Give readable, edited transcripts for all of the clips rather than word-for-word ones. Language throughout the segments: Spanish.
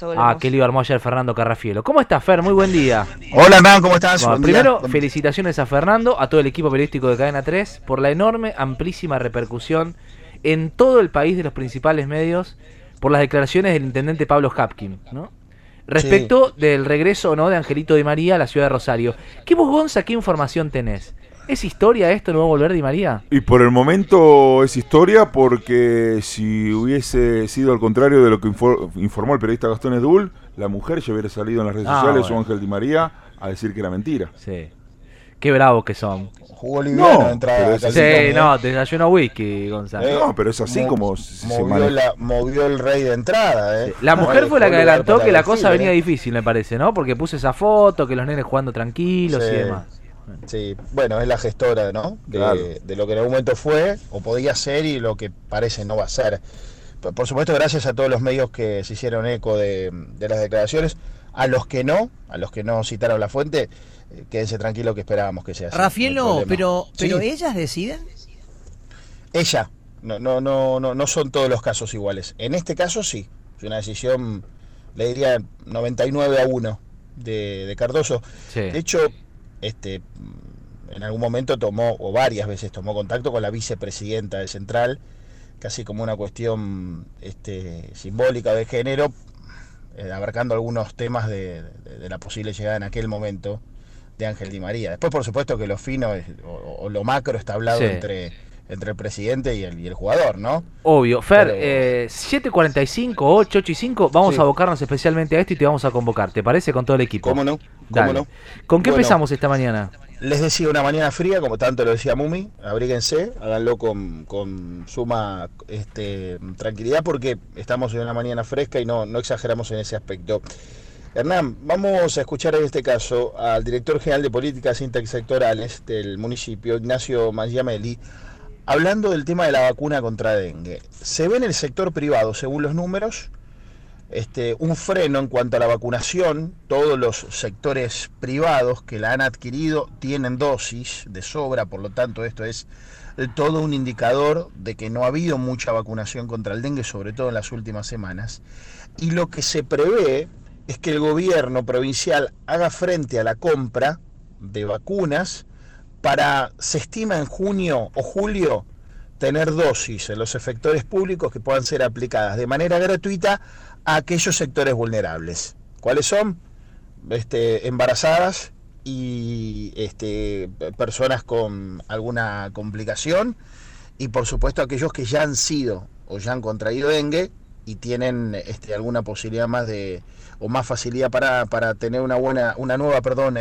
eso volvemos. qué lío armó ayer Fernando Carrafielo. ¿Cómo estás, Fer? Muy buen día. Hola, Hernán, ¿cómo estás? Bueno, Buen primero, día. felicitaciones a Fernando, a todo el equipo periodístico de Cadena 3, por la enorme, amplísima repercusión en todo el país de los principales medios por las declaraciones del intendente Pablo Hapkin, ¿no? Respecto del regreso o no de Angelito Di María a la ciudad de Rosario. ¿Qué vos, Gonza, qué información tenés? ¿Es historia esto, no va a volver Di María? Y por el momento es historia, porque si hubiese sido al contrario de lo que informó el periodista Gastón Edul, la mujer ya hubiera salido en las redes sociales, bueno. o Ángel Di María, a decir que era mentira. Sí. Qué bravos que son. Jugó liviano No, de entrada. pero es así Sí, no, desayuno whisky, Gonzalo. No, pero es así como se maneja. Movió el rey de entrada, Sí. La mujer fue la que adelantó que la cosa venía difícil. difícil, me parece, ¿no? Porque puse esa foto, que los nenes jugando tranquilos y demás. Sí, bueno, es la gestora, ¿no? Claro. De lo que en algún momento fue, o podía ser, y lo que parece no va a ser. Por supuesto, gracias a todos los medios que se hicieron eco de las declaraciones. A los que no citaron la fuente, quédense tranquilos que esperábamos que sea así. Rafielo, no hay problema. pero Sí. ellas deciden. Ella, no son todos los casos iguales. En este caso sí, es una decisión, le diría 99-1 de Cardoso. Sí. De hecho, en algún momento tomó, o varias veces tomó contacto con la vicepresidenta de Central, casi como una cuestión simbólica de género, abarcando algunos temas de la posible llegada en aquel momento de Ángel Di María. Después, por supuesto, que lo fino o lo macro está hablado Sí. entre el presidente y el jugador, ¿no? Obvio. Fer, Pero- 7:45, 8:05, vamos Sí. a abocarnos especialmente a esto y te vamos a convocar. ¿Te parece? Con todo el equipo. ¿Cómo no? Dale. ¿Cómo no? ¿Con qué Bueno, empezamos esta mañana? Les decía una mañana fría, como tanto lo decía Mumi, abríguense, háganlo con suma tranquilidad, porque estamos en una mañana fresca y no exageramos en ese aspecto. Hernán, vamos a escuchar en este caso al director general de políticas intersectorales del municipio, Ignacio Mangiamelli, hablando del tema de la vacuna contra dengue. Se ve en el sector privado, según los números, un freno en cuanto a la vacunación. Todos los sectores privados que la han adquirido tienen dosis de sobra, por lo tanto esto es todo un indicador de que no ha habido mucha vacunación contra el dengue, sobre todo en las últimas semanas. Y lo que se prevé es que el gobierno provincial haga frente a la compra de vacunas para, se estima en junio o julio, tener dosis en los efectores públicos que puedan ser aplicadas de manera gratuita a aquellos sectores vulnerables. ¿Cuáles son? Embarazadas y personas con alguna complicación, y por supuesto aquellos que ya han sido o ya han contraído dengue y tienen alguna posibilidad más o más facilidad para tener una nueva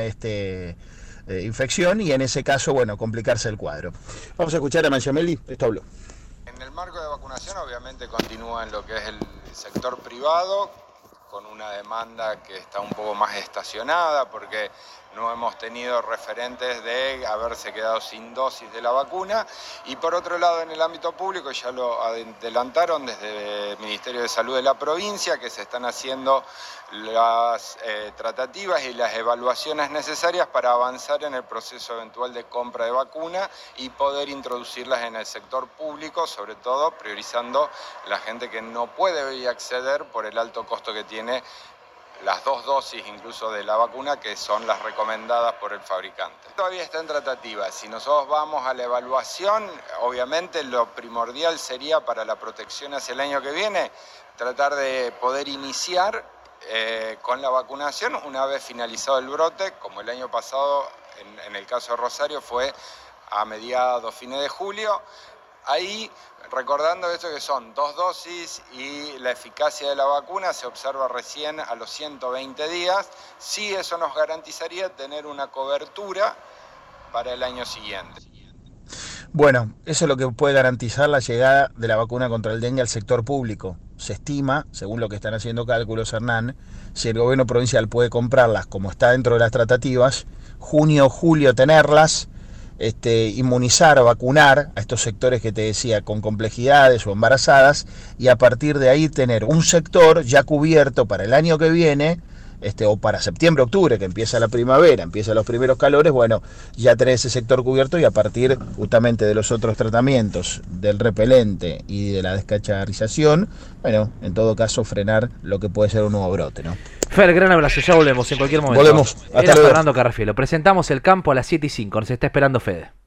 infección, y en ese caso, bueno, complicarse el cuadro. Vamos a escuchar a Mangiamelli, esto habló. En el marco de vacunación obviamente continúa en lo que es el sector privado, con una demanda que está un poco más estacionada, porque no hemos tenido referentes de haberse quedado sin dosis de la vacuna. Y por otro lado, en el ámbito público, ya lo adelantaron desde el Ministerio de Salud de la provincia, que se están haciendo las tratativas y las evaluaciones necesarias para avanzar en el proceso eventual de compra de vacuna y poder introducirlas en el sector público, sobre todo priorizando la gente que no puede hoy acceder por el alto costo que tiene las 2 dosis incluso de la vacuna, que son las recomendadas por el fabricante. Todavía está en tratativa. Si nosotros vamos a la evaluación, obviamente lo primordial sería para la protección hacia el año que viene, tratar de poder iniciar con la vacunación una vez finalizado el brote, como el año pasado en el caso de Rosario fue a mediados, fines de julio. Ahí, recordando esto que son 2 dosis y la eficacia de la vacuna se observa recién a los 120 días, sí, eso nos garantizaría tener una cobertura para el año siguiente. Bueno, eso es lo que puede garantizar la llegada de la vacuna contra el dengue al sector público. Se estima, según lo que están haciendo cálculos, Hernán, si el gobierno provincial puede comprarlas como está dentro de las tratativas, junio o julio tenerlas, inmunizar, vacunar a estos sectores que te decía con complejidades o embarazadas, y a partir de ahí tener un sector ya cubierto para el año que viene, o para septiembre, octubre, que empieza la primavera, empiezan los primeros calores, bueno, ya tenés ese sector cubierto y a partir justamente de los otros tratamientos, del repelente y de la descacharrización, bueno, en todo caso frenar lo que puede ser un nuevo brote, ¿no? Fer, gran abrazo, ya volvemos en cualquier momento. Volvemos. Era Fernando Carrafielo. Presentamos el campo a las 7:05, nos está esperando Fede.